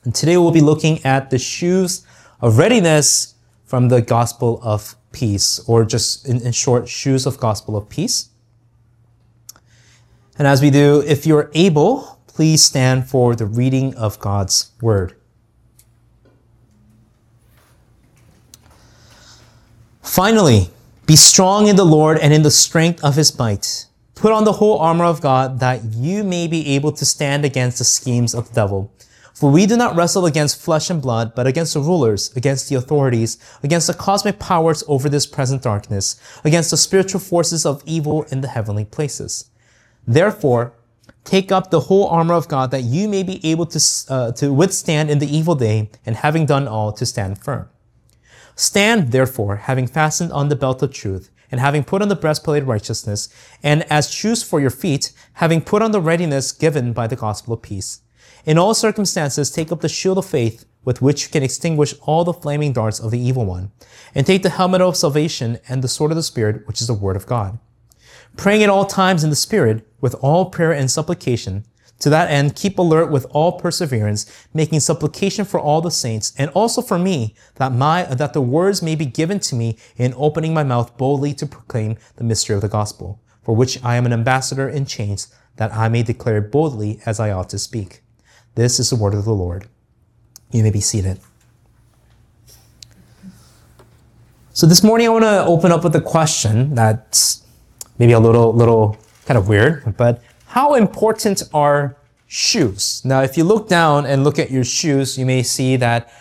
And today we'll be looking at the shoes of readiness from the gospel of peace, or just in short, shoes of gospel of peace. And as we do, if you're able, please stand for the reading of God's word. Finally, be strong in the Lord and in the strength of his might. Put on the whole armor of God that you may be able to stand against the schemes of the devil. For we do not wrestle against flesh and blood, but against the rulers, against the authorities, against the cosmic powers over this present darkness, against the spiritual forces of evil in the heavenly places. Therefore, take up the whole armor of God that you may be able to withstand in the evil day, and having done all, to stand firm. Stand, therefore, having fastened on the belt of truth, and having put on the breastplate of righteousness, and as shoes for your feet, having put on the readiness given by the gospel of peace. In all circumstances, take up the shield of faith, with which you can extinguish all the flaming darts of the evil one, and take the helmet of salvation and the sword of the Spirit, which is the word of God. Praying at all times in the Spirit, with all prayer and supplication. To that end, keep alert with all perseverance, making supplication for all the saints, and also for me, that the words may be given to me in opening my mouth boldly to proclaim the mystery of the gospel, for which I am an ambassador in chains, that I may declare it boldly as I ought to speak. This is the word of the Lord. You may be seated. So this morning I want to open up with a question that's maybe a little kind of weird, but how important are shoes? Now, if you look down and look at your shoes, you may see that,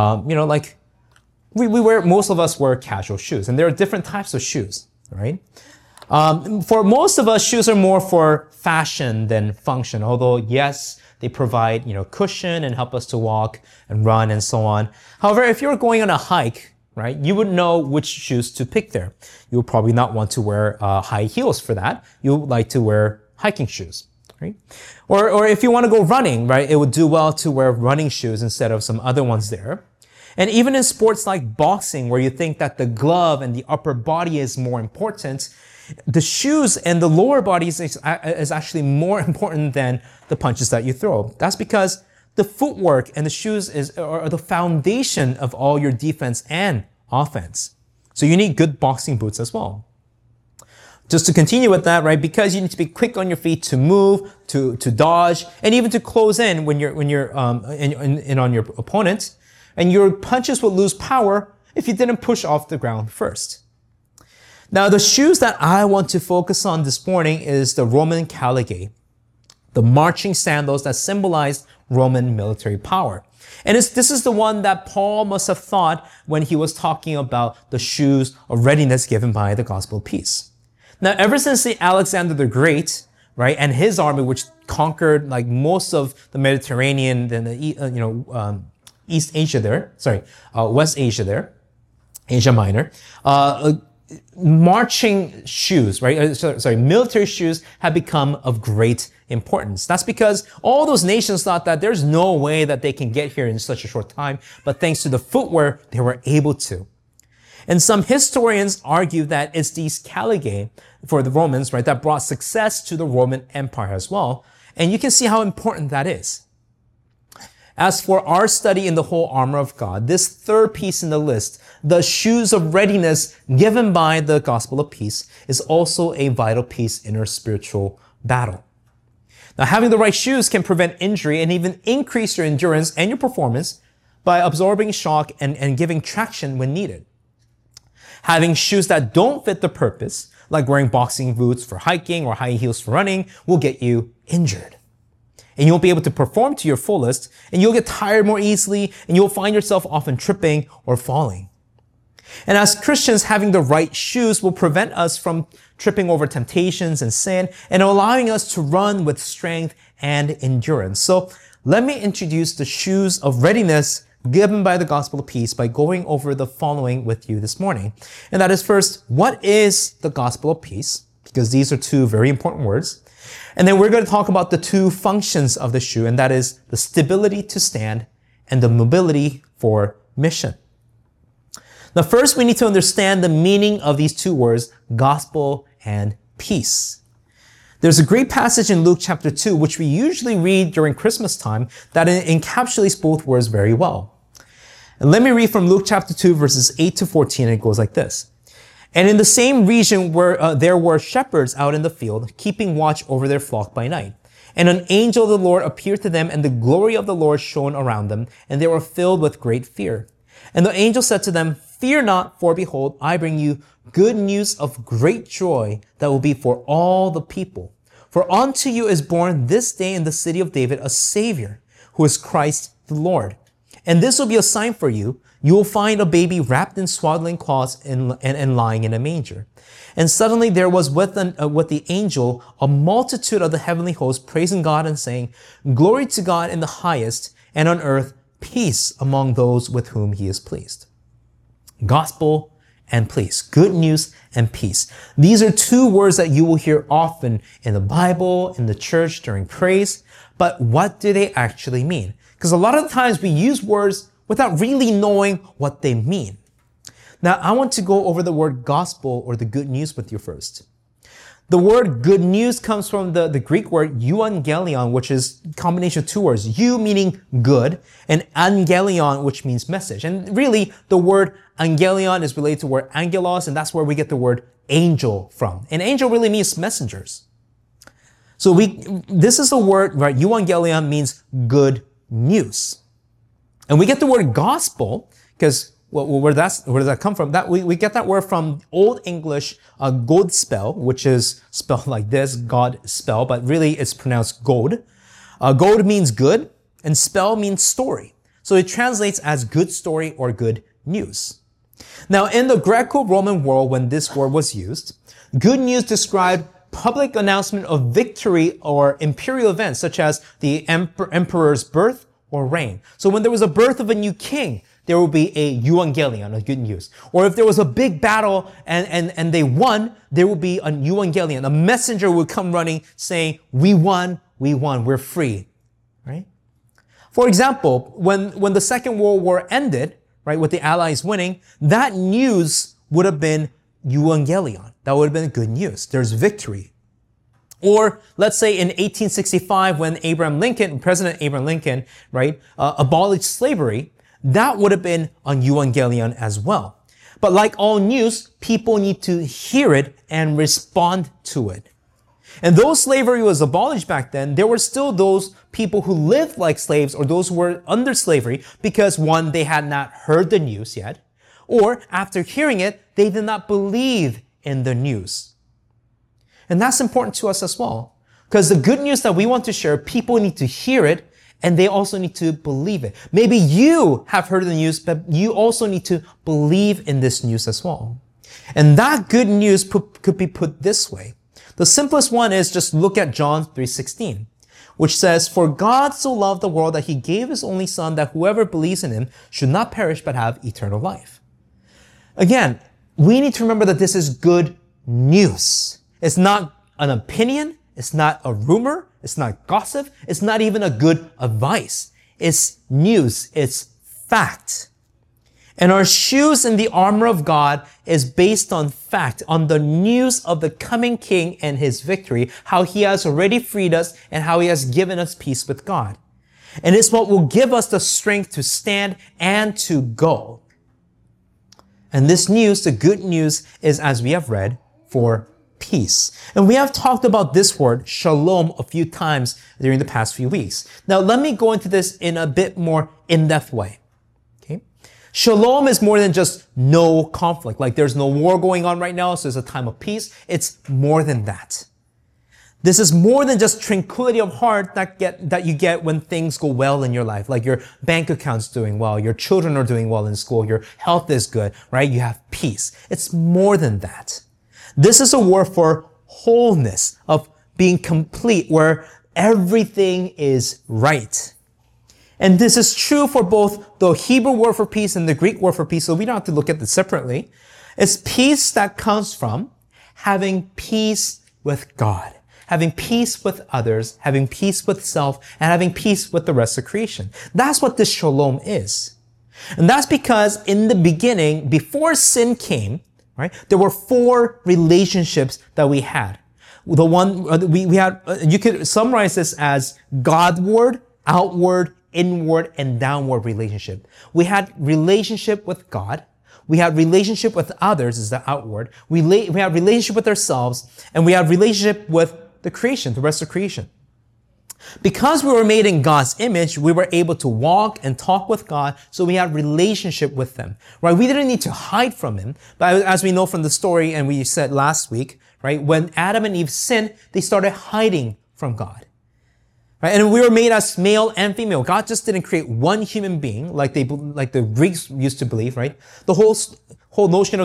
most of us wear casual shoes, and there are different types of shoes, right? For most of us, shoes are more for fashion than function, although yes, they provide, cushion and help us to walk and run and so on. However, if you're going on a hike, right, you would know which shoes to pick there. You would probably not want to wear high heels for that. You would like to wear hiking shoes, right? Or if you want to go running, right, it would do well to wear running shoes instead of some other ones there. And even in sports like boxing, where you think that the glove and the upper body is more important, the shoes and the lower body is actually more important than the punches that you throw. That's because the footwork and the shoes are the foundation of all your defense and offense. So you need good boxing boots as well. Just to continue with that, right? Because you need to be quick on your feet to move, to dodge, and even to close in when you're in on your opponent. And your punches will lose power if you didn't push off the ground first. Now, the shoes that I want to focus on this morning is the Roman caligae, the marching sandals that symbolized Roman military power. And this is the one that Paul must have thought when he was talking about the shoes of readiness given by the gospel of peace. Now, ever since Alexander the Great, right, and his army, which conquered like most of the Mediterranean and the East Asia there, West Asia there, Asia Minor, marching shoes, right? Military shoes have become of great importance. That's because all those nations thought that there's no way that they can get here in such a short time, but thanks to the footwear, they were able to. And some historians argue that it's these caligae for the Romans, right, that brought success to the Roman Empire as well. And you can see how important that is. As for our study in the whole armor of God, this third piece in the list, the shoes of readiness given by the gospel of peace, is also a vital piece in our spiritual battle. Now, having the right shoes can prevent injury and even increase your endurance and your performance by absorbing shock and giving traction when needed. Having shoes that don't fit the purpose, like wearing boxing boots for hiking or high heels for running, will get you injured. And you won't be able to perform to your fullest, and you'll get tired more easily, and you'll find yourself often tripping or falling. And as Christians, having the right shoes will prevent us from tripping over temptations and sin, and allowing us to run with strength and endurance. So let me introduce the shoes of readiness given by the gospel of peace by going over the following with you this morning. And that is, first, what is the gospel of peace? Because these are two very important words. And then we're going to talk about the two functions of the shoe, and that is the stability to stand and the mobility for mission. Now, first, we need to understand the meaning of these two words, gospel and peace. There's a great passage in Luke chapter 2, which we usually read during Christmas time, that encapsulates both words very well. And let me read from Luke chapter 2, verses 8 to 14, and it goes like this. And in the same region where there were shepherds out in the field, keeping watch over their flock by night. And an angel of the Lord appeared to them, and the glory of the Lord shone around them, and they were filled with great fear. And the angel said to them, Fear not, for behold, I bring you good news of great joy that will be for all the people. For unto you is born this day in the city of David a Savior, who is Christ the Lord. And this will be a sign for you. You will find a baby wrapped in swaddling cloths and lying in a manger. And suddenly there was with the angel a multitude of the heavenly hosts praising God and saying, Glory to God in the highest, and on earth peace among those with whom he is pleased. Gospel and peace. Good news and peace. These are two words that you will hear often in the Bible, in the church, during praise. But what do they actually mean? Because a lot of the times we use words without really knowing what they mean. Now, I want to go over the word gospel or the good news with you first. The word good news comes from the Greek word euangelion, which is a combination of two words. Eu meaning good, and angelion, which means message. And really, the word angelion is related to the word angelos, and that's where we get the word angel from. And angel really means messengers. So this is the word, right? Euangelion means good news. And we get the word gospel, because where does that come from? That we get that word from Old English, Godspell, which is spelled like this, God spell, but really it's pronounced God. God means good, and spell means story. So it translates as good story or good news. Now, in the Greco-Roman world, when this word was used, good news described public announcement of victory or imperial events, such as the emperor's birth or reign. So when there was a birth of a new king, there will be a euangelion, a good news. Or if there was a big battle and they won, there will be a euangelion. A messenger will come running saying, we won, we're free, right? For example, when the Second World War ended, right, with the Allies winning, that news would have been euangelion. That would have been good news. There's victory. Or let's say in 1865, when President Abraham Lincoln, right, abolished slavery, that would have been on euangelion as well. But like all news, people need to hear it and respond to it. And though slavery was abolished back then, there were still those people who lived like slaves or those who were under slavery because, one, they had not heard the news yet, or after hearing it, they did not believe in the news. And that's important to us as well, because the good news that we want to share, people need to hear it, and they also need to believe it. Maybe you have heard the news, but you also need to believe in this news as well. And that good news could be put this way. The simplest one is just look at John 3:16, which says, For God so loved the world that he gave his only son, that whoever believes in him should not perish but have eternal life. Again, we need to remember that this is good news. It's not an opinion. It's not a rumor. It's not gossip. It's not even a good advice. It's news. It's fact. And our shoes in the armor of God is based on fact, on the news of the coming King and his victory, how he has already freed us and how he has given us peace with God. And it's what will give us the strength to stand and to go. And this news, the good news, is, as we have read, for peace. And we have talked about this word, shalom, a few times during the past few weeks. Now, let me go into this in a bit more in-depth way. Okay? Shalom is more than just no conflict. Like there's no war going on right now, so it's a time of peace. It's more than that. This is more than just tranquility of heart that you get when things go well in your life. Like your bank account's doing well, your children are doing well in school, your health is good, right? You have peace. It's more than that. This is a word for wholeness, of being complete, where everything is right. And this is true for both the Hebrew word for peace and the Greek word for peace, so we don't have to look at this separately. It's peace that comes from having peace with God, having peace with others, having peace with self, and having peace with the rest of creation. That's what this shalom is. And that's because in the beginning, before sin came, right, there were 4 relationships that we had. The one, we had, you could summarize this as Godward, outward, inward, and downward relationship. We had relationship with God. We had relationship with others, is the outward. We have relationship with ourselves, and we have relationship with the creation, the rest of creation. Because we were made in God's image, we were able to walk and talk with God, so we had relationship with Him, right? We didn't need to hide from Him, but as we know from the story, and we said last week, right? When Adam and Eve sinned, they started hiding from God. Right? And we were made as male and female. God just didn't create one human being like the Greeks used to believe, right? The whole notion of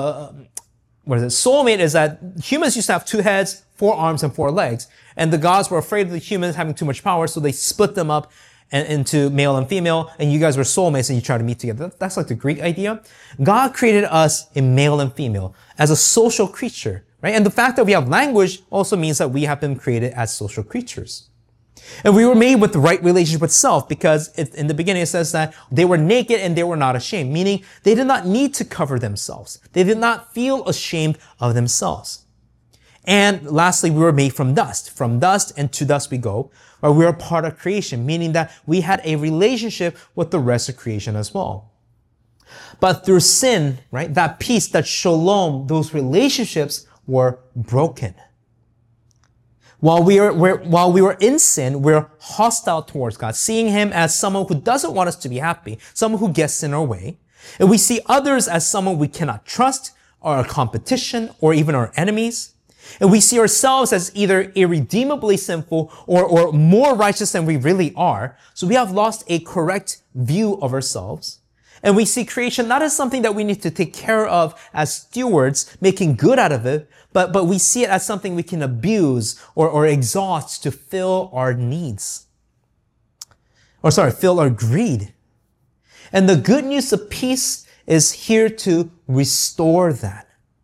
soulmate is that humans used to have 2 heads, 4 arms, and 4 legs. And the gods were afraid of the humans having too much power, so they split them up into male and female, and you guys were soulmates and you try to meet together. That's like the Greek idea. God created us in male and female as a social creature, right? And the fact that we have language also means that we have been created as social creatures. And we were made with the right relationship with self, because in the beginning it says that they were naked and they were not ashamed, meaning they did not need to cover themselves. They did not feel ashamed of themselves. And lastly, we were made from dust. From dust and to dust we go, or we are part of creation, meaning that we had a relationship with the rest of creation as well. But through sin, right, that peace, that shalom, those relationships were broken. While we were in sin, we're hostile towards God, seeing Him as someone who doesn't want us to be happy, someone who gets in our way. And we see others as someone we cannot trust, or a competition, or even our enemies. And we see ourselves as either irredeemably sinful or more righteous than we really are. So we have lost a correct view of ourselves. And we see creation not as something that we need to take care of as stewards, making good out of it, but we see it as something we can abuse or exhaust to fill our needs. Fill our greed. And the good news of peace is here to restore that.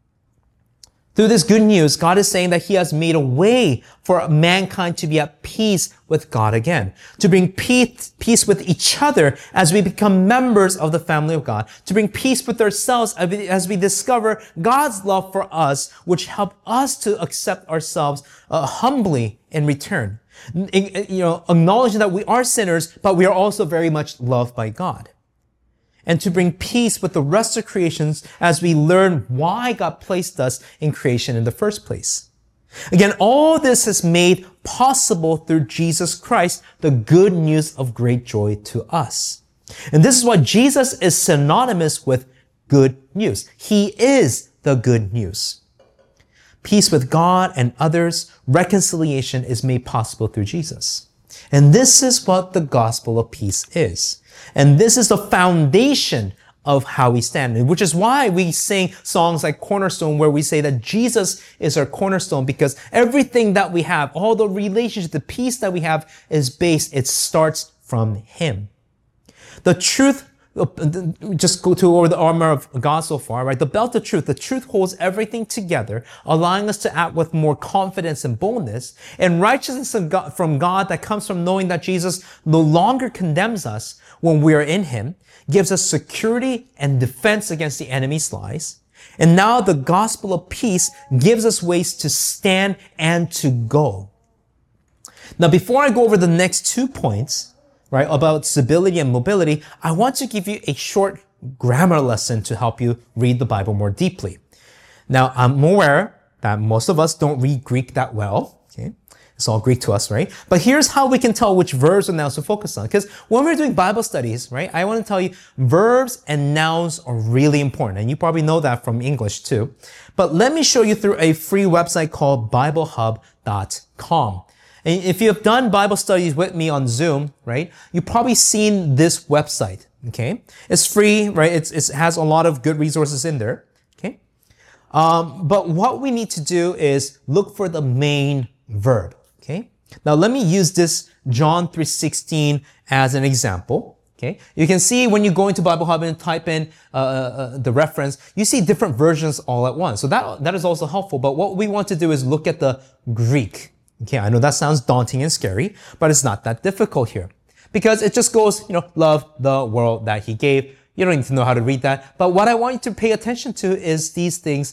Through this good news, God is saying that He has made a way for mankind to be at peace with God again, to bring peace with each other as we become members of the family of God, to bring peace with ourselves as we discover God's love for us, which help us to accept ourselves humbly in return. Acknowledging that we are sinners, but we are also very much loved by God. And to bring peace with the rest of creations as we learn why God placed us in creation in the first place. Again, all this is made possible through Jesus Christ, the good news of great joy to us. And this is why Jesus is synonymous with good news. He is the good news. Peace with God and others, reconciliation is made possible through Jesus. And this is what the gospel of peace is. And this is the foundation of how we stand, which is why we sing songs like Cornerstone, where we say that Jesus is our cornerstone, because everything that we have, all the relationships, the peace that we have it starts from Him. The truth, just go over the armor of God so far, right? The belt of truth. The truth holds everything together, allowing us to act with more confidence and boldness. And righteousness from God that comes from knowing that Jesus no longer condemns us when we are in Him, gives us security and defense against the enemy's lies. And now the gospel of peace gives us ways to stand and to go. Now, before I go over the next 2 points, right, about stability and mobility, I want to give you a short grammar lesson to help you read the Bible more deeply. Now, I'm aware that most of us don't read Greek that well, okay? It's all Greek to us, right? But here's how we can tell which verbs and nouns to focus on. Because when we're doing Bible studies, right, I want to tell you verbs and nouns are really important. And you probably know that from English too. But let me show you through a free website called BibleHub.com. And if you have done Bible studies with me on Zoom, right, you've probably seen this website, okay? It's free, right? It has a lot of good resources in there, okay? But what we need to do is look for the main verb, okay? Now let me use this John 3:16 as an example, okay? You can see when you go into Bible Hub and type in the reference, you see different versions all at once. So that is also helpful. But what we want to do is look at the Greek. Okay, I know that sounds daunting and scary, but it's not that difficult here. Because it just goes, love the world that He gave. You don't need to know how to read that. But what I want you to pay attention to is these things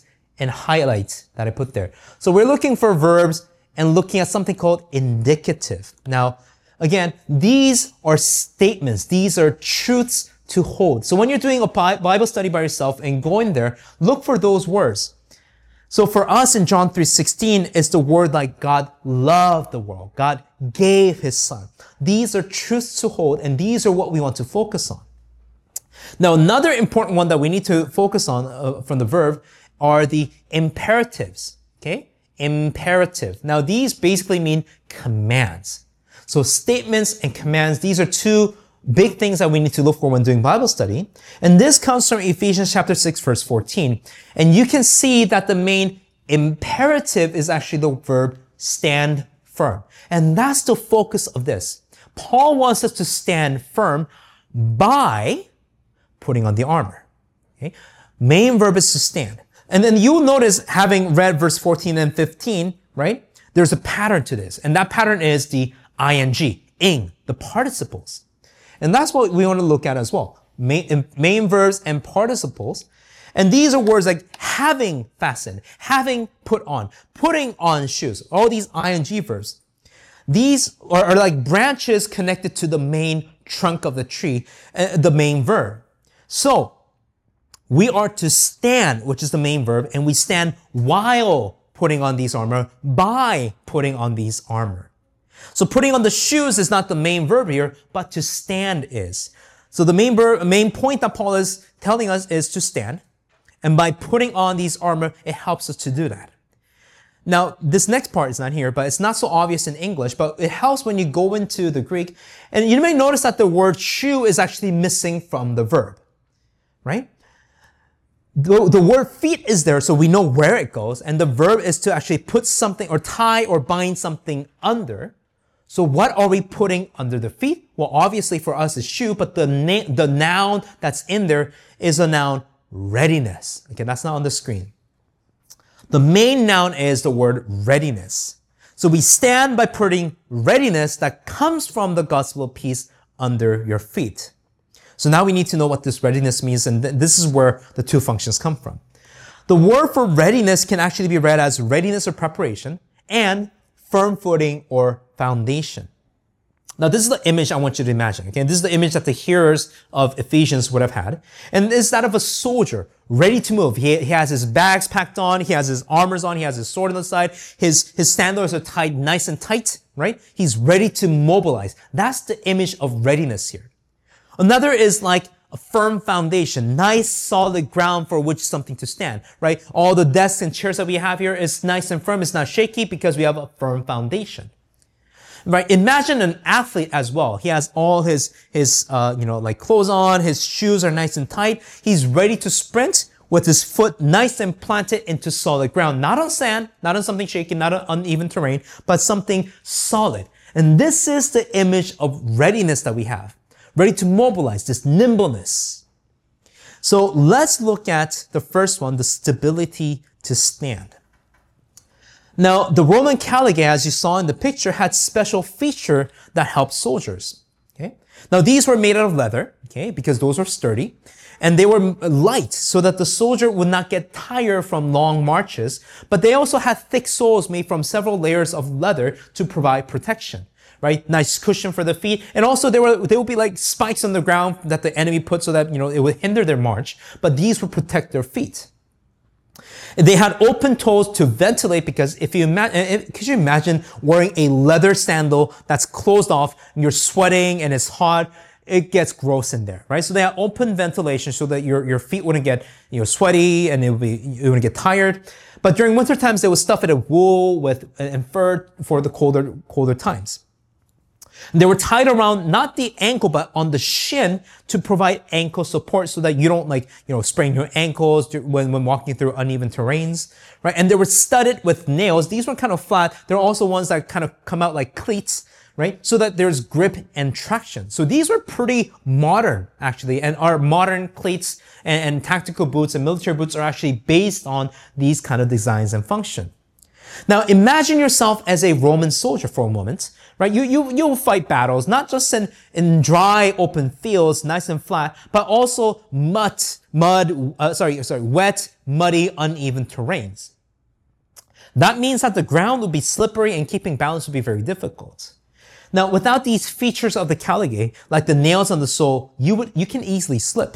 and highlight that I put there. So we're looking for verbs and looking at something called indicative. Now, again, these are statements. These are truths to hold. So when you're doing a Bible study by yourself and going there, look for those words. So for us in John 3:16, it's the word like God loved the world. God gave his son. These are truths to hold, and these are what we want to focus on. Now, another important one that we need to focus on from the verb are the imperatives. Okay? Imperative. Now, these basically mean commands. So statements and commands, these are two big things that we need to look for when doing Bible study. And this comes from Ephesians chapter 6, verse 14. And you can see that the main imperative is actually the verb stand firm. And that's the focus of this. Paul wants us to stand firm by putting on the armor. Okay? Main verb is to stand. And then you'll notice, having read verse 14 and 15, right? There's a pattern to this. And that pattern is the ing, the participles. And that's what we want to look at as well. Main verbs and participles. And these are words like having fastened, having put on, putting on shoes. All these ing verbs. These are like branches connected to the main trunk of the tree, the main verb. So, we are to stand, which is the main verb, and we stand while putting on these armor, by putting on these armor. So putting on the shoes is not the main verb here, but to stand is. So the main point that Paul is telling us is to stand. And by putting on these armor, it helps us to do that. Now, this next part is not here, but it's not so obvious in English, but it helps when you go into the Greek. And you may notice that the word shoe is actually missing from the verb, right? The word feet is there, so we know where it goes. And the verb is to actually put something or tie or bind something under. So what are we putting under the feet? Well, obviously for us it's shoe, but the noun that's in there is a noun readiness. Okay, that's not on the screen. The main noun is the word readiness. So we stand by putting readiness that comes from the gospel of peace under your feet. So now we need to know what this readiness means, and this is where the two functions come from. The word for readiness can actually be read as readiness or preparation and firm footing or foundation. Now, this is the image I want you to imagine. Okay, this is the image that the hearers of Ephesians would have had. And it's that of a soldier ready to move. He has his bags packed on. He has his armors on. He has his sword on the side. His sandals are tied nice and tight, right? He's ready to mobilize. That's the image of readiness here. Another is like a firm foundation, nice solid ground for which something to stand, right? All the desks and chairs that we have here is nice and firm. It's not shaky because we have a firm foundation. Right? Imagine an athlete as well. He has all his like clothes on. His shoes are nice and tight. He's ready to sprint with his foot nice and planted into solid ground. Not on sand, not on something shaky, not on uneven terrain, but something solid. And this is the image of readiness that we have. Ready to mobilize, this nimbleness. So let's look at the first one, the stability to stand. Now, the Roman caligae, as you saw in the picture, had special feature that helped soldiers. Okay? Now, these were made out of leather, okay, because those were sturdy, and they were light so that the soldier would not get tired from long marches, but they also had thick soles made from several layers of leather to provide protection. Right? Nice cushion for the feet. And also there would be like spikes on the ground that the enemy put so that, it would hinder their march, but these would protect their feet. They had open toes to ventilate because could you imagine wearing a leather sandal that's closed off and you're sweating and it's hot? It gets gross in there, right? So they had open ventilation so that your feet wouldn't get, sweaty and you wouldn't get tired. But during winter times, they would stuff it in wool and fur for the colder times. They were tied around not the ankle, but on the shin to provide ankle support so that you don't sprain your ankles when walking through uneven terrains, right? And they were studded with nails. These were kind of flat. There are also ones that kind of come out like cleats, right? So that there's grip and traction. So these were pretty modern, actually, and our modern cleats and tactical boots and military boots are actually based on these kind of designs and function. Now, imagine yourself as a Roman soldier for a moment, right? You'll fight battles, not just in dry, open fields, nice and flat, but also wet, muddy, uneven terrains. That means that the ground would be slippery and keeping balance would be very difficult. Now, without these features of the caligae, like the nails on the sole, you can easily slip.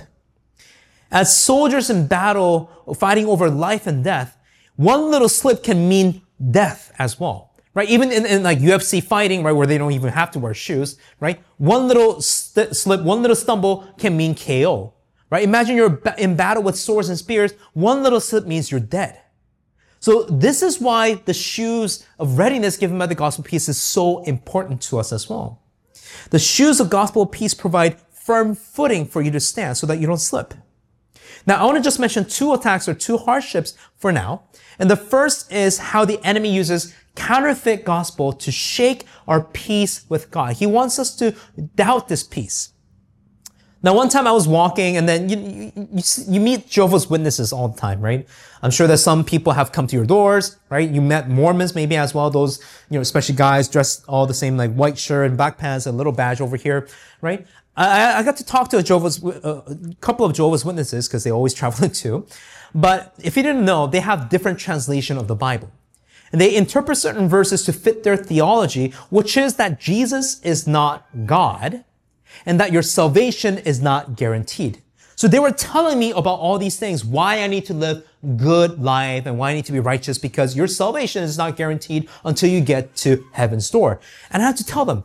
As soldiers in battle, fighting over life and death, one little slip can mean death as well, right? Even in like UFC fighting, right, where they don't even have to wear shoes, right? One little slip, one little stumble can mean KO, right? Imagine you're in battle with swords and spears. One little slip means you're dead. So this is why the shoes of readiness given by the gospel of peace is so important to us as well. The shoes of gospel of peace provide firm footing for you to stand so that you don't slip. Now, I want to just mention two attacks or two hardships for now. And the first is how the enemy uses counterfeit gospel to shake our peace with God. He wants us to doubt this peace. Now, one time I was walking, and then you meet Jehovah's Witnesses all the time, right? I'm sure that some people have come to your doors, right? You met Mormons maybe as well. Those, especially guys dressed all the same, like white shirt and black pants and a little badge over here, right? I got to talk to a couple of Jehovah's Witnesses because they always travel too. But if you didn't know, they have different translation of the Bible. And they interpret certain verses to fit their theology, which is that Jesus is not God and that your salvation is not guaranteed. So they were telling me about all these things, why I need to live good life and why I need to be righteous because your salvation is not guaranteed until you get to heaven's door. And I had to tell them,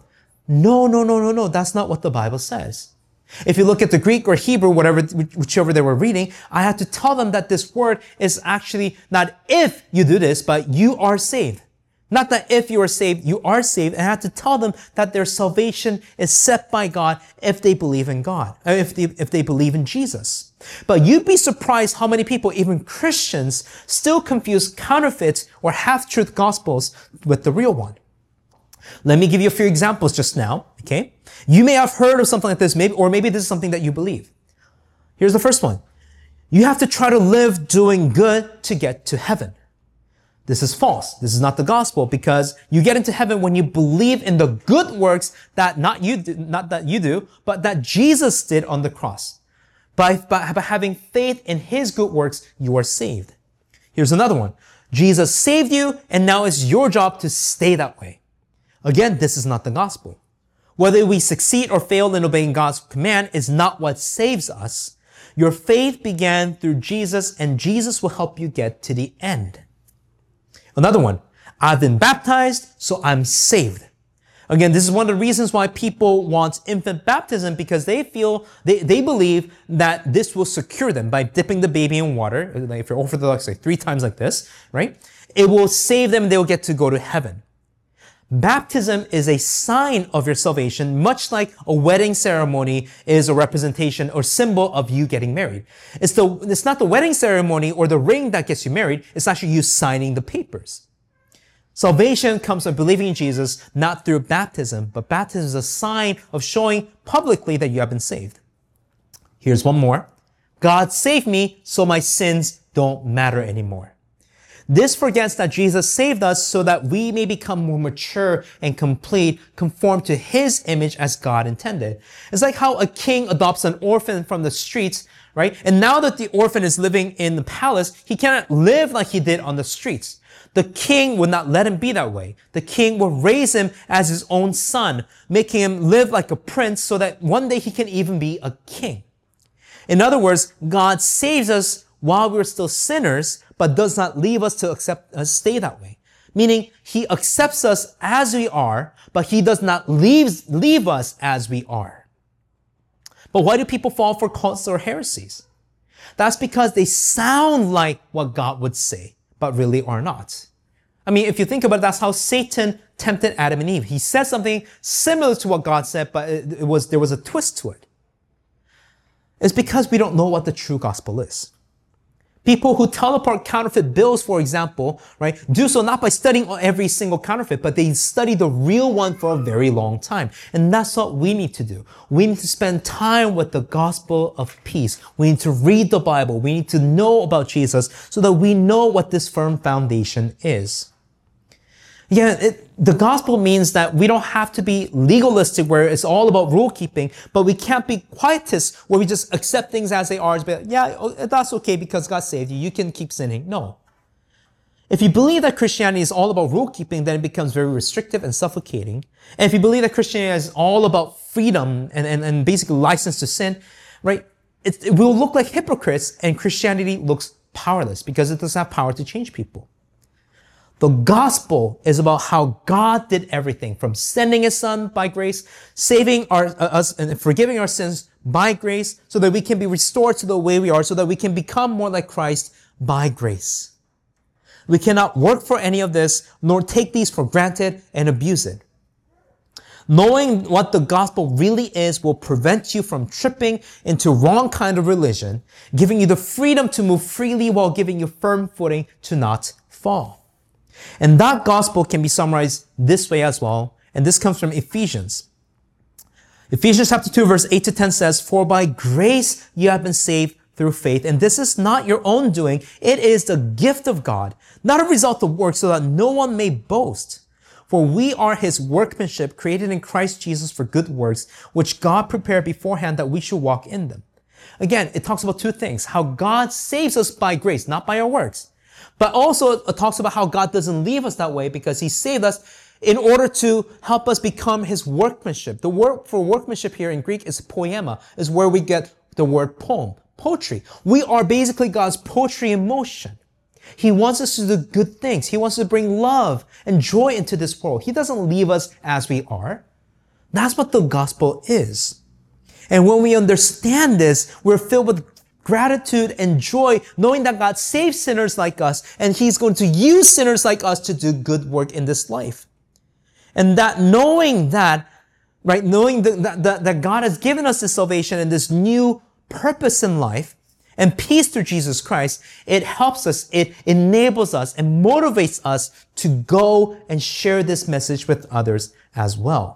no, that's not what the Bible says. If you look at the Greek or Hebrew, whichever they were reading, I had to tell them that this word is actually not if you do this, but you are saved. Not that if you are saved, you are saved. And I had to tell them that their salvation is set by God if they believe in God, if they believe in Jesus. But you'd be surprised how many people, even Christians, still confuse counterfeit or half-truth gospels with the real one. Let me give you a few examples just now, okay? You may have heard of something like this, maybe this is something that you believe. Here's the first one. You have to try to live doing good to get to heaven. This is false. This is not the gospel because you get into heaven when you believe in the good works that not that you do, but that Jesus did on the cross. By having faith in his good works, you are saved. Here's another one. Jesus saved you, and now it's your job to stay that way. Again, this is not the gospel. Whether we succeed or fail in obeying God's command is not what saves us. Your faith began through Jesus, and Jesus will help you get to the end. Another one. I've been baptized, so I'm saved. Again, this is one of the reasons why people want infant baptism because they believe that this will secure them by dipping the baby in water. Like if you're orthodox, like 3 times like this, right? It will save them. They'll get to go to heaven. Baptism is a sign of your salvation, much like a wedding ceremony is a representation or symbol of you getting married. It's not the wedding ceremony or the ring that gets you married. It's actually you signing the papers. Salvation comes from believing in Jesus, not through baptism, but baptism is a sign of showing publicly that you have been saved. Here's one more. God saved me, so my sins don't matter anymore. This forgets that Jesus saved us so that we may become more mature and complete, conform to his image as God intended. It's like how a king adopts an orphan from the streets, right? And now that the orphan is living in the palace, he cannot live like he did on the streets. The king would not let him be that way. The king will raise him as his own son, making him live like a prince so that one day he can even be a king. In other words, God saves us while we're still sinners, but does not leave us to stay that way. Meaning, he accepts us as we are, but he does not leave us as we are. But why do people fall for cults or heresies? That's because they sound like what God would say, but really are not. I mean, if you think about it, that's how Satan tempted Adam and Eve. He said something similar to what God said, but there was a twist to it. It's because we don't know what the true gospel is. People who tell apart counterfeit bills, for example, right, do so not by studying every single counterfeit, but they study the real one for a very long time. And that's what we need to do. We need to spend time with the gospel of peace. We need to read the Bible. We need to know about Jesus so that we know what this firm foundation is. Yeah, the gospel means that we don't have to be legalistic where it's all about rule keeping, but we can't be quietists where we just accept things as they are. Be like, yeah, that's okay because God saved you. You can keep sinning. No. If you believe that Christianity is all about rule keeping, then it becomes very restrictive and suffocating. And if you believe that Christianity is all about freedom and basically license to sin, right? It will look like hypocrites, and Christianity looks powerless because it doesn't have power to change people. The gospel is about how God did everything from sending his son by grace, saving us and forgiving our sins by grace so that we can be restored to the way we are, so that we can become more like Christ by grace. We cannot work for any of this, nor take these for granted and abuse it. Knowing what the gospel really is will prevent you from tripping into wrong kind of religion, giving you the freedom to move freely while giving you firm footing to not fall. And that gospel can be summarized this way as well. And this comes from Ephesians. Ephesians chapter 2, verse 8 to 10 says, "For by grace you have been saved through faith. And this is not your own doing. It is the gift of God, not a result of works, so that no one may boast. For we are his workmanship, created in Christ Jesus for good works, which God prepared beforehand that we should walk in them." Again, it talks about two things. How God saves us by grace, not by our works. But also it talks about how God doesn't leave us that way because he saved us in order to help us become his workmanship. The word for workmanship here in Greek is poema, is where we get the word poem, poetry. We are basically God's poetry in motion. He wants us to do good things. He wants to bring love and joy into this world. He doesn't leave us as we are. That's what the gospel is. And when we understand this, we're filled with gratitude and joy, knowing that God saves sinners like us, and he's going to use sinners like us to do good work in this life. And knowing that, right, knowing that God has given us this salvation and this new purpose in life and peace through Jesus Christ, it helps us, it enables us and motivates us to go and share this message with others as well.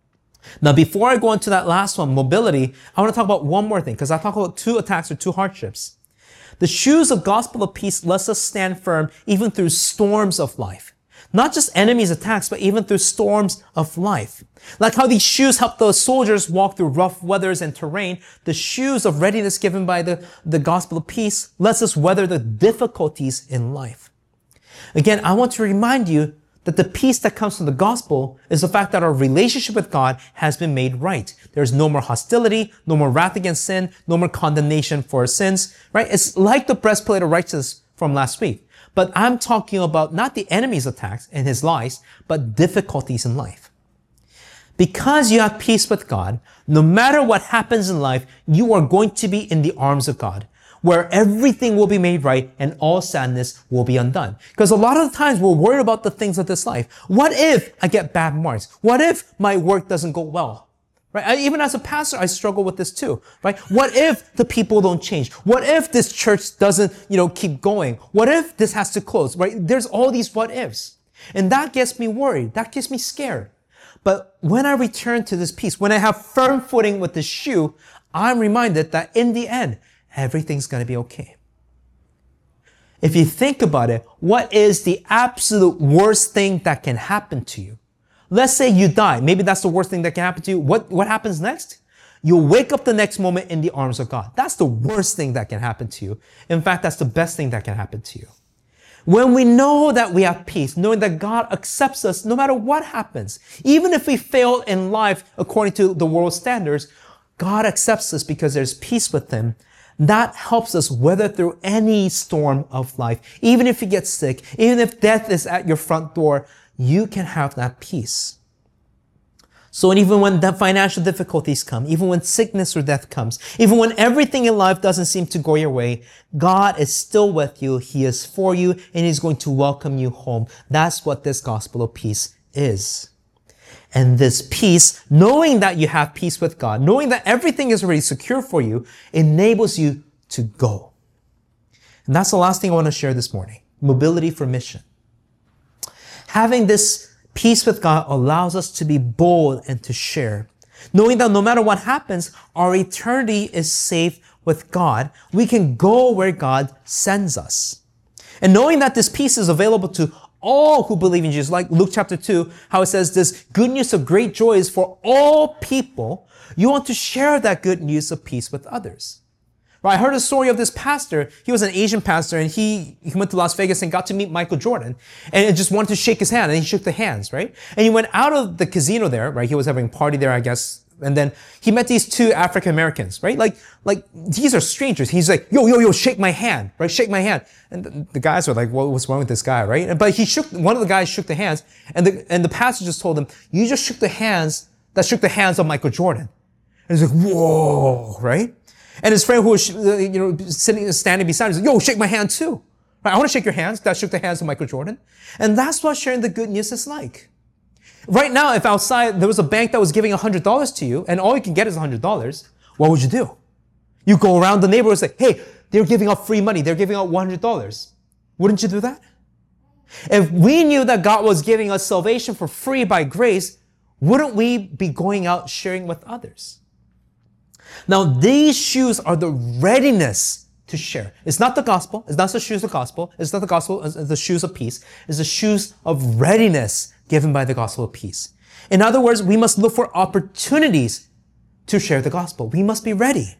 Now, before I go into that last one, mobility, I want to talk about one more thing, because I talk about two attacks or two hardships. The shoes of gospel of peace lets us stand firm even through storms of life. Not just enemies' attacks, but even through storms of life. Like how these shoes help the soldiers walk through rough weathers and terrain, the shoes of readiness given by the gospel of peace lets us weather the difficulties in life. Again, I want to remind you that the peace that comes from the gospel is the fact that our relationship with God has been made right. There's no more hostility, no more wrath against sin, no more condemnation for our sins, right? It's like the breastplate of righteousness from last week. But I'm talking about not the enemy's attacks and his lies, but difficulties in life. Because you have peace with God, no matter what happens in life, you are going to be in the arms of God, where everything will be made right and all sadness will be undone. Because a lot of the times we're worried about the things of this life. What if I get bad marks? What if my work doesn't go well? Right? Even as a pastor, I struggle with this too, right? What if the people don't change? What if this church doesn't, keep going? What if this has to close, right? There's all these what ifs. And that gets me worried. That gets me scared. But when I return to this peace, when I have firm footing with this shoe, I'm reminded that in the end, everything's going to be okay. If you think about it, what is the absolute worst thing that can happen to you? Let's say you die. Maybe that's the worst thing that can happen to you. What happens next? You'll wake up the next moment in the arms of God. That's the worst thing that can happen to you. In fact, that's the best thing that can happen to you. When we know that we have peace, knowing that God accepts us no matter what happens, even if we fail in life according to the world's standards, God accepts us because there's peace with him. That helps us weather through any storm of life. Even if you get sick, even if death is at your front door, you can have that peace. So even when the financial difficulties come, even when sickness or death comes, even when everything in life doesn't seem to go your way, God is still with you. He is for you, and he's going to welcome you home. That's what this gospel of peace is. And this peace, knowing that you have peace with God, knowing that everything is already secure for you, enables you to go. And that's the last thing I want to share this morning. Mobility for mission. Having this peace with God allows us to be bold and to share. Knowing that no matter what happens, our eternity is safe with God. We can go where God sends us. And knowing that this peace is available to all who believe in Jesus. Like Luke chapter 2, how it says this good news of great joy is for all people. You want to share that good news of peace with others. Right? I heard a story of this pastor. He was an Asian pastor, and he went to Las Vegas and got to meet Michael Jordan, and just wanted to shake his hand, and he shook the hands, right? And he went out of the casino there, right? He was having a party there, I guess. And then he met these two African Americans, right? Like these are strangers. He's like, yo, shake my hand, right? Shake my hand. And the guys were like, what's wrong with this guy, right? But one of the guys shook the hands, and the pastor just told him, you just shook the hands of Michael Jordan. And he's like, whoa, right? And his friend who was, standing beside him, said, yo, shake my hand too. Right? I want to shake your hands. That shook the hands of Michael Jordan. And that's what sharing the good news is like. Right now, if outside there was a bank that was giving $100 to you, and all you can get is $100, what would you do? You go around the neighborhood and say, hey, they're giving out free money. They're giving out $100. Wouldn't you do that? If we knew that God was giving us salvation for free by grace, wouldn't we be going out sharing with others? Now, these shoes are the readiness to share. It's not the gospel. It's not the shoes of the gospel. It's not the gospel. It's the shoes of peace. It's the shoes of readiness given by the gospel of peace. In other words, we must look for opportunities to share the gospel. We must be ready.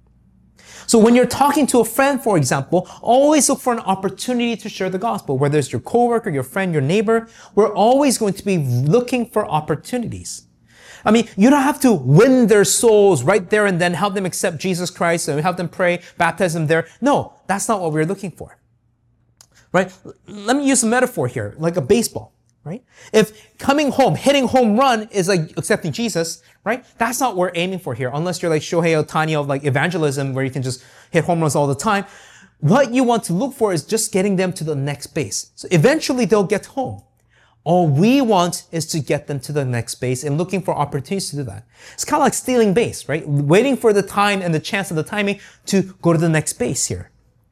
So when you're talking to a friend, for example, always look for an opportunity to share the gospel. Whether it's your coworker, your friend, your neighbor, we're always going to be looking for opportunities. I mean, you don't have to win their souls right there and then help them accept Jesus Christ and help them pray, baptize them there. No, that's not what we're looking for. Right? Let me use a metaphor here, like a baseball. Right? If coming home, hitting home run is like accepting Jesus, right? That's not what we're aiming for here, unless you're like Shohei Ohtani of like evangelism where you can just hit home runs all the time. What you want to look for is just getting them to the next base. So eventually they'll get home. All we want is to get them to the next base and looking for opportunities to do that. It's kind of like stealing base, right? Waiting for the time and the chance of the timing to go to the next base here.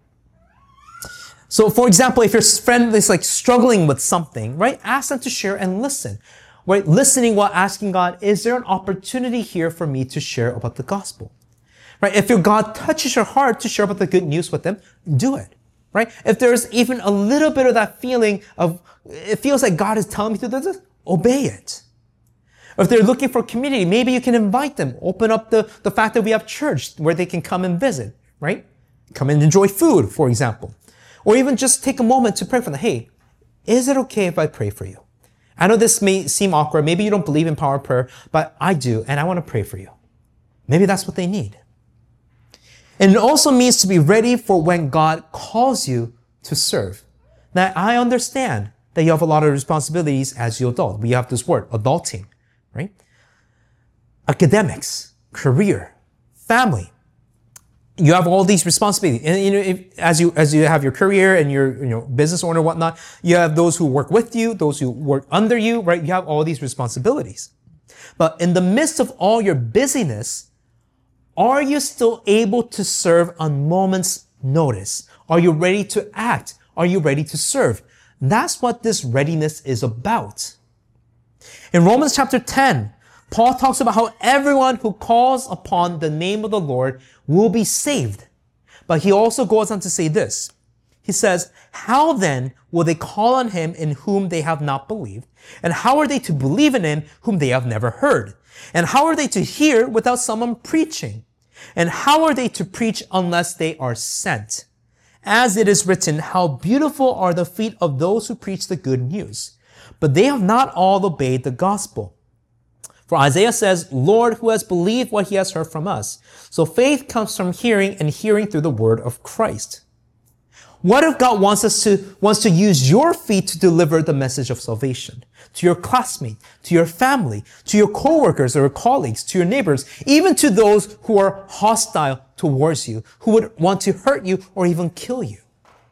So, for example, if your friend is like struggling with something, right? Ask them to share and listen, right? Listening while asking God, is there an opportunity here for me to share about the gospel? Right? If your God touches your heart to share about the good news with them, do it, right? If there's even a little bit of that feeling of, it feels like God is telling me to do this, obey it. Or if they're looking for community, maybe you can invite them. Open up the fact that we have church where they can come and visit, right? Come and enjoy food, for example. Or even just take a moment to pray for them. Hey, is it okay if I pray for you? I know this may seem awkward. Maybe you don't believe in power of prayer, but I do, and I want to pray for you. Maybe that's what they need. And it also means to be ready for when God calls you to serve. Now, I understand that you have a lot of responsibilities as you adult. We have this word, adulting, right? Academics, career, family. You have all these responsibilities. And as you have your career and your business owner and whatnot, you have those who work with you, those who work under you, right? You have all these responsibilities. But in the midst of all your busyness, are you still able to serve on moment's notice? Are you ready to act? Are you ready to serve? That's what this readiness is about. In Romans chapter 10, Paul talks about how everyone who calls upon the name of the Lord will be saved. But he also goes on to say this. He says, how then will they call on him in whom they have not believed? And how are they to believe in him whom they have never heard? And how are they to hear without someone preaching? And how are they to preach unless they are sent? As it is written, how beautiful are the feet of those who preach the good news. But they have not all obeyed the gospel. For Isaiah says, Lord, who has believed what he has heard from us? So faith comes from hearing, and hearing through the word of Christ. What if God wants to use your feet to deliver the message of salvation to your classmate, to your family, to your coworkers or colleagues, to your neighbors, even to those who are hostile towards you, who would want to hurt you or even kill you?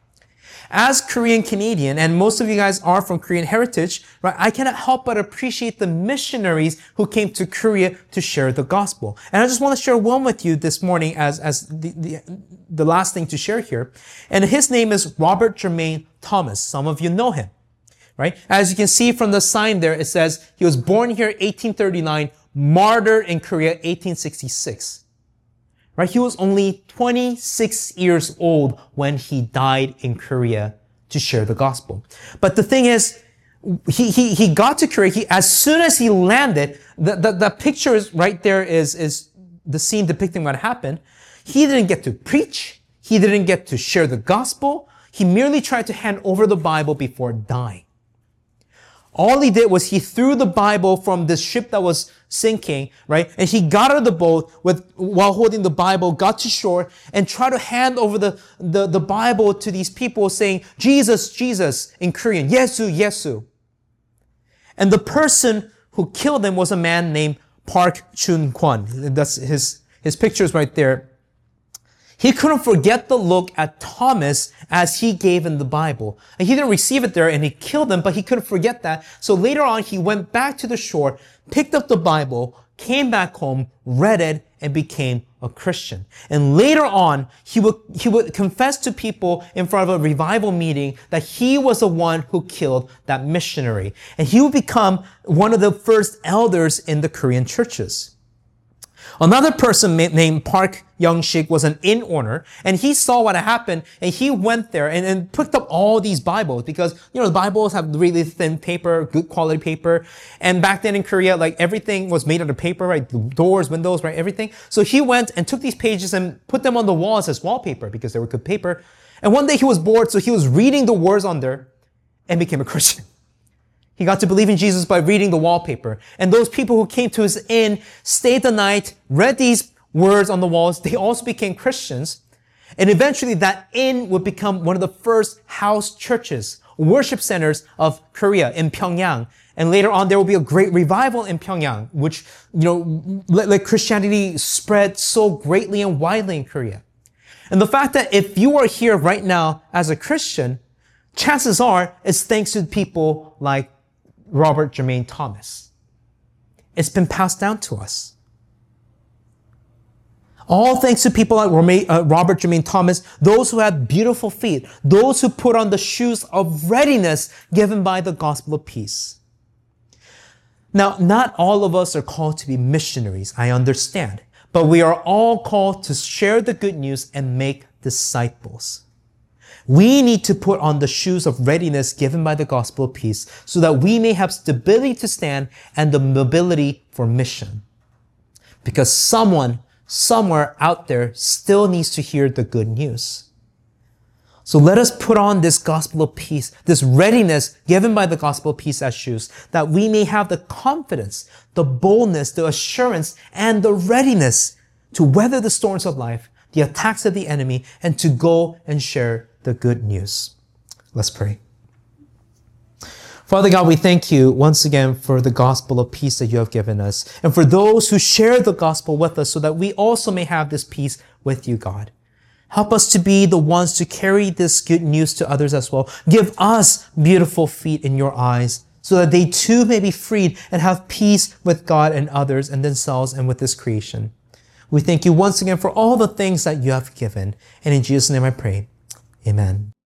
As Korean Canadian, and most of you guys are from Korean heritage, right? I cannot help but appreciate the missionaries who came to Korea to share the gospel. And I just want to share one with you this morning as the last thing to share here. And his name is Robert Jermaine Thomas. Some of you know him, right? As you can see from the sign there, it says he was born here 1839, martyred in Korea 1866. Right? He was only 26 years old when he died in Korea to share the gospel. But the thing is, he got to Korea. As soon as he landed, the picture is right there is the scene depicting what happened. He didn't get to preach. He didn't get to share the gospel. He merely tried to hand over the Bible before dying. All he did was he threw the Bible from this ship that was sinking, right? And he got out of the boat while holding the Bible, got to shore, and tried to hand over the Bible to these people saying, Jesus, Jesus, in Korean, Yesu, Yesu. And the person who killed him was a man named Park Chun-kwon. That's his picture's right there. He couldn't forget the look at Thomas as he gave him the Bible. And he didn't receive it there and he killed him, but he couldn't forget that. So later on, he went back to the shore, picked up the Bible, came back home, read it, and became a Christian. And later on, he would confess to people in front of a revival meeting that he was the one who killed that missionary. And he would become one of the first elders in the Korean churches. Another person named Park Young-sik was an inn owner, and he saw what happened, and he went there and picked up all these Bibles because, the Bibles have really thin paper, good quality paper. And back then in Korea, like everything was made out of paper, right? The doors, windows, right? Everything. So he went and took these pages and put them on the walls as wallpaper because they were good paper. And one day he was bored, so he was reading the words on there and became a Christian. He got to believe in Jesus by reading the wallpaper. And those people who came to his inn stayed the night, read these words on the walls. They also became Christians. And eventually that inn would become one of the first house churches, worship centers of Korea in Pyongyang. And later on, there will be a great revival in Pyongyang, which, let Christianity spread so greatly and widely in Korea. And the fact that if you are here right now as a Christian, chances are it's thanks to people like Robert Jermaine Thomas. It's been passed down to us. All thanks to people like Robert Jermaine Thomas, those who had beautiful feet, those who put on the shoes of readiness given by the gospel of peace. Now, not all of us are called to be missionaries, I understand, but we are all called to share the good news and make disciples. We need to put on the shoes of readiness given by the gospel of peace so that we may have stability to stand and the mobility for mission. Because someone, somewhere out there still needs to hear the good news. So let us put on this gospel of peace, this readiness given by the gospel of peace as shoes, that we may have the confidence, the boldness, the assurance, and the readiness to weather the storms of life, the attacks of the enemy, and to go and share the good news. Let's pray. Father God, we thank you once again for the gospel of peace that you have given us, and for those who share the gospel with us so that we also may have this peace with you, God. Help us to be the ones to carry this good news to others as well. Give us beautiful feet in your eyes so that they too may be freed and have peace with God and others and themselves and with this creation. We thank you once again for all the things that you have given. And in Jesus' name I pray. Amen.